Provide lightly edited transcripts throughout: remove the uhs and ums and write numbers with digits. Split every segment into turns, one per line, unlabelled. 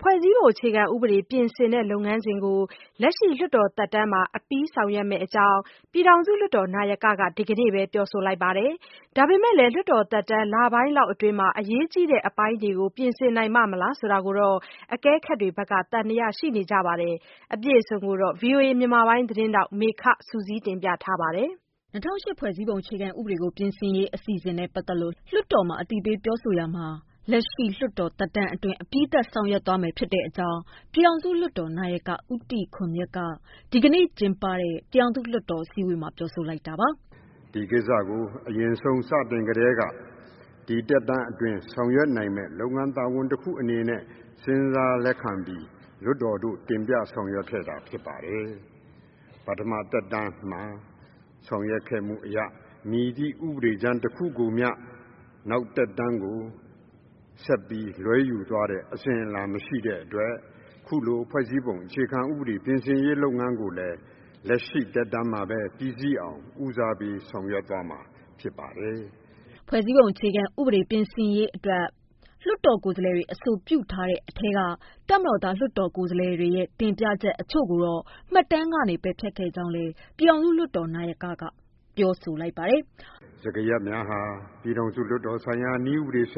ဖွဲ့စည်းပုံအခြေခံဥပဒေပြင်ဆင်တဲ့လုပ်ငန်းစဉ်ကိုလက်ရှိလွှတ်တော်သက်တမ်းမှာအပြီးဆောင်ရွက်မယ့်အကြောင်းပြည်ထောင်စုလွှတ်တော်နာယကဒီကနေ့ပဲပြောဆိုလိုက်ပါတယ်။ဒါပေမဲ့လည်းလွှတ်တော်သက်တမ်းလပိုင်းလောက်အတွင်းမှာအရေးကြီးတဲ့အပိုင်းတွေကိုပြင်ဆင်နိုင်မလားဆိုတာကိုတော့အကဲခတ်တွေဘက်ကသံသယရှိနေကြပါတယ်။အပြည့်အစုံကိုတော့ VOA မြန်မာပိုင်းသတင်းထောက်မေခစုစည်းတင်ပြထားပါတယ်။ 2008ဖွဲ့စည်းပုံအခြေခံဥပဒေကိုပြင်ဆင်ရေးအစီအစဉ်နဲ့ပတ်သက်လို့လွှတ်တော်မှာအတည်ပြုပြောဆိုရာမှာလက်ရှိလွှတ်တော်သက်တမ်းအတွင်းအပြီးသတ်ဆောင်ရွက်သွားမယ်ဖြစ်တဲ့အကြောင်းပြည်ထောင်စုလွှတ်တော်နာယကဦးတီခွန်မြတ်ကဒီကနေ့ကျင်းပတဲ့ပြည်ထောင်စုလွှတ်တော်အစည်းအဝေးမှာပြောဆိုလိုက်တာပါ
။ဒီကိစ္စကိုအရင်ဆုံးစတင်ကတည်းကဒီသက်တမ်းအတွင်းဆောင်ရွက်နိုင်မဲ့လုပ်ငန်းတာဝန်တစ်ခုအနေနဲ့စဉ်းစားလက်ခံပြီးလွှတ်တော်တို့တင်ပြဆောင်ရွက်ခဲ့တာဖြစ်ပါတယ်။ပထမသက်တမ်းမှာဆောင်ရွက်ခဲ့မှုအရမြည်သည့်ဥပဒေကြမ်းတစ်ခုကိုမျှနောက်သက်တမ်းကိုဆက်ပြီးလွှဲယူသွားတဲ့အစဉ်အလာမရှိတဲ့အတွက်ခုလိုဖွဲ့စည်းပုံအခြေခံဥပဒေပြင်ဆင်ရေးလုပ်ငန်းကိုလည်းလက်ရှိသက်တမ်းမှာပဲပြီးစီးအောင်ဦးစားပေးဆောင်ရွက်သွားမှာဖြစ်ပါတယ်
။ဖွဲ့စည်းပုံအခြေခံဥပဒေပြင်ဆင်ရေးအတွက်လွှတ်တော်ကိုယ်စားလှယ်တွေအဆိုပြုထားတဲ့အထက်ကတပ်မတော်သားလွှတ်တော်ကိုယ်စားလှယ်တွေရဲ့တင်ပြချက်အချို့ကိုတော့မှတ်တမ်းကနေပယ်ဖျက်ခဲ့ကြောင်းလည်းပြည်ထောင်စုလွှတ်တော်နာယကပြောဆိုလိုက်ပါတယ်
။စကားရပ်များဟာပြည်ထောင်စုလွှတ်တော်ဆိုင်ရာနည်းဥပဒေ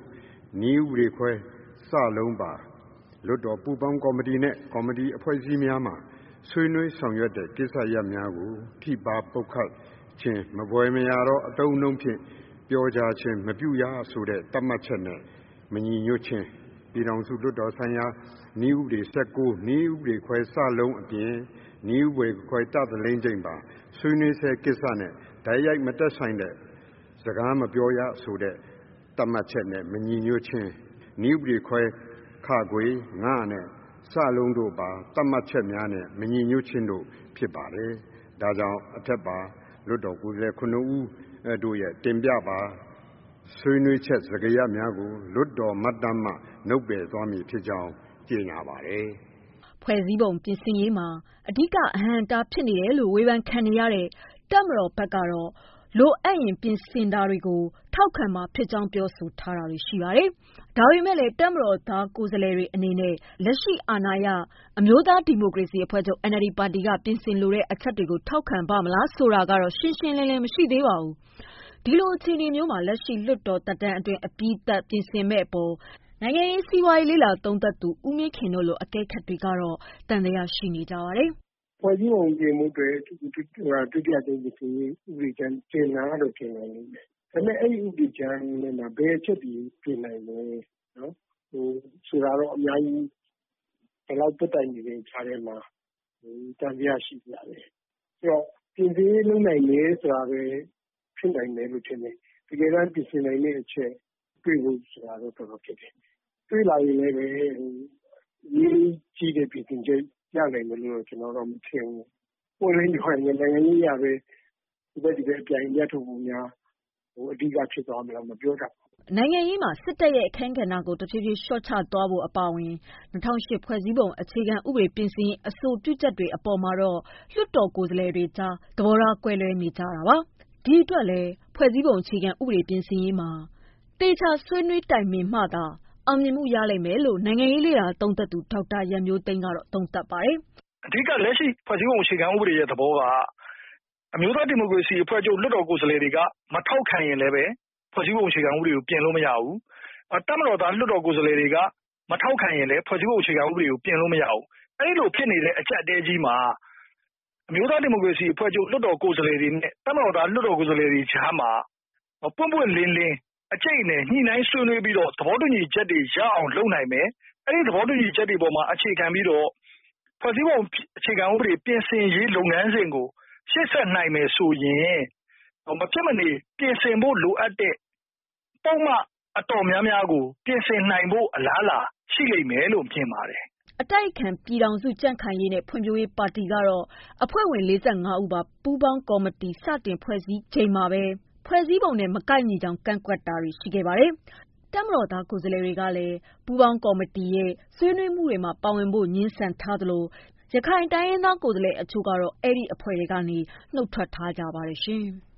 19နည်းဥပဒေခွဲစလုံးပါလွှတ်တော်ပူးပေါင်းကော်မတီနဲ့ကော်မတီအဖွဲ့အစည်းများမှဆွေးနွေးဆောင်ရွက်တဲ့ကိစ္စရပ်များကိုထိပါပုတ်ခတ်ခြင်းမပွဲမရတော့အတုံးနှုံးဖြင့်ပြောကြားခြင်းမပြုရဆိုတဲ့တတ်မှတ်ချက်နဲ့မညီညွတ်ခြင်းပြည်ထောင်စုလွှတ်တော်ဆိုင်ရာနည်းဥပဒေ19နည်းဥပဒေခွဲစလုံးအပြင်နည်းဥပဒေခွဲတသလိမ့်ချိန်ပါဆွေးနွေးဆဲကိစ္စနဲ့ဓာတ်ရိုက်မတက်ဆိုင်တဲ့စကားမပြောရဆိုတဲ့တတ်မှတ်ချက်နဲ့မညီညွတ်ခြင်းနည်းဥပဒေခွဲခခွေ9နဲ့စလုံးတို့ပါတတ်မှတ်ချက်များနဲ့မညီညွတ်ခြင်းတို့ဖြစ်ပါတယ်။ဒါကြောင့်အထက်ပါလွှတ်တော်ကိုယ်စားလှယ်9ဦးတို့ရဲ့တင်ပြပါဆွေးနွေးချက်စကားရပ်များကိုလွှတ်တော်မှတ်တမ်းမှနှုတ်ပယ်သွားမည်ဖြစ်ကြောင်းကြေညာပါတယ်
။ဖွဲ့စည်းပုံပြင်ဆင်ရေးမှာအဓိကအဟန့်အတားဖြစ်နေတယ်လို့ဝေဖန်ခံနေရတဲ့တပ်မတော်ဘက်ကတော့လိုအပ်ရင်ပြင်ဆင်တာတွေကိုထောက်ခံမှာဖြစ်ကြောင်းပြောဆိုထားတာရှိပါတယ်။ဒါပေမဲ့လည်းတပ်မတော်သားကိုယ်စားလှယ်တွေအနေနဲ့လက်ရှိအာဏာရအမျိုးသားဒီမိုကရေစီအဖွဲ့ချုပ် NLD ပါတီကပြင်ဆင်လိုတဲ့အချက်တွေကိုထောက်ခံပါမလားဆိုတာကတော့ရှင်းရှင်းလင်းလင်းမရှိသေးပါဘူး။ဒီလိုအခြေအနေမျိုးမှာလက်ရှိလွှတ်တော်သက်တမ်းအတွင်းအပြီးသတ်ပြင်ဆင်မယ့်အပေါ်နိုင်ငံရေးစီးပွားရေးလေ့လာသုံးသပ်သူဦးမင်းခင်တို့လိုအကဲခတ်တွေကတော့တန်တရားရှိနေကြပါတယ်
။ဖွဲ့စည်းပုံပြင်မှုတွေဒုတိယကြိမ်ပြင်ဆင်ရေးဥပဒေကြမ်းတင်လာတော့ပြင်နိုင်လိမ့်မယ်။ဒါပေမဲ့အဲ့ဒီဥပဒေကြမ်းနဲ့ဘယ်အချက်တွေပြင်နိုင်လဲနော်ဆိုတာတော့အများကြီးဒီလောက်တက်တိုင်နေတဲ့ခြားထဲမှာတန်တရားရှိကြတယ်။ဆိုတော့ပြင်ဆင်ရေးလုပ်နိုင်တယ်ဆိုတာပဲဖြစ်နိုင်တယ်လို့ထင်တယ်။တကယ်တမ်းပြင်ဆင်နိုင်တဲ့အချက်တွေ့ဖို့ဆိုတာတော့တော်တော်ဖြစ်တယ်။တွေ့လာရင်လည်းရေးကြီးတဲ့ပြင်ဆင်ချက်ရနိုင်တယ်လို့ကျွန်တော်တော့မထင်ဘူး။ပုံလေးပြောရင်နိုင်ငံရေးရပဲဒီဘက်အပြိုင်ရထုတ်မှုများအဓိကဖြစ်သွားမလားမပြောတတ်ဘူး
။နိုင်ငံရေးမှာစစ်တပ်ရဲ့အခန်းကဏ္ဍကိုတဖြည်းဖြည်းလျှော့ချသွားဖို့အပါအဝင်2008ဖွဲ့စည်းပုံအခြေခံဥပဒေပြင်ဆင်ရေးအဆိုပြုချက်တွေအပေါ်မှာတော့လွှတ်တော်ကိုယ်စားလှယ်တွေကြားသဘောထားကွဲလွဲနေကြတာပါ။ဒီအတွက်လည်းဖွဲ့စည်းပုံအခြေခံဥပဒေပြင်ဆင်ရေးမှာတေချာဆွေးနွေးတိုင်ပင်မှသာအောင်မြင်မှုရလိမ့်မယ်လို့နိုင်ငံရေးလေ့လာသုံးသပ်သူဒေါက်တာရန်မျိုးသိမ်းကတော့သုံးသပ်ပါတယ်
။အဓိကလက်ရှိဖွဲ့စည်းပုံအခြေခံဥပဒေရဲ့သဘောကအမျိုးသားဒီမိုကရေစီအဖွဲ့ချုပ်လွှတ်တော်ကိုယ်စားလှယ်တွေကမထောက်ခံရင်လည်းပဲဖွဲ့စည်းပုံအခြေခံဥပဒေကိုပြင်လို့မရဘူး။တပ်မတော်သားလွှတ်တော်ကိုယ်စားလှယ်တွေကမထောက်ခံရင်လည်းဖွဲ့စည်းပုံအခြေခံဥပဒေကိုပြင်လို့မရဘူး။အဲဒီလိုဖြစ်နေတဲ့အကျပ်အတည်းကြီးမှာအမျိုးသားဒီမိုကရေစီအဖွဲ့ချုပ်လွှတ်တော်ကိုယ်စားလှယ်တွေနဲ့တပ်မတော်သားလွှတ်တော်ကိုယ်စားလှယ်တွေကြားမှာပွင့်ပွင့်လင်းလင်းအကျိတ်နဲ့ညှိနှိုင်းဆွေးနွေးပြီးတော့သဘောတူညီချက်တွေရအောင်လုပ်နိုင်မယ်။အဲဒီသဘောတူညီချက်တွေပေါ်မှာအခြေခံပြီးတော့ဖွဲ့စည်းပုံအခြေခံဥပဒေပြင်ဆင်ရေးလုပ်ငန်းစဉ်ကိုရှေ့ဆက်နိုင်မယ်ဆိုရင်မဖြစ်မနေပြင်ဆင်ဖို့လိုအပ်တဲ့ပုံမှန်အတော်များများကိုပြင်ဆင်နိုင်ဖို့အလားအလာရှိလိမ့်မယ်လို့မြင်ပါတယ်
။အတိုက်အခံပြည်ထောင်စုကြံ့ခိုင်ရေးနဲ့ဖွံ့ဖြိုးရေးပါတီကတော့အဖွဲ့ဝင်45ဦးပါပူးပေါင်းကော်မတီစတင်ဖွဲ့စည်းချိန်မှာပဲဖွဲ့စည်းပုံနဲ့မကိုက်ညီကြောင်းကန့်ကွက်တာတွေရှိခဲ့ပါတယ်။တပ်မတော်သားကိုယ်စားလှယ်တွေကလည်းပူးပေါင်းကော်မတီရဲ့ဆွေးနွေးမှုတွေမှာပါဝင်ဖို့ငြင်းဆန်ထားသလိုရခိုင်တိုင်းရင်းသားကိုယ်စားလှယ်အချို့ကတော့အဲ့ဒီအဖွဲ့တွေကနေနှုတ်ထွက်ထားကြပါတယ်ရှင်။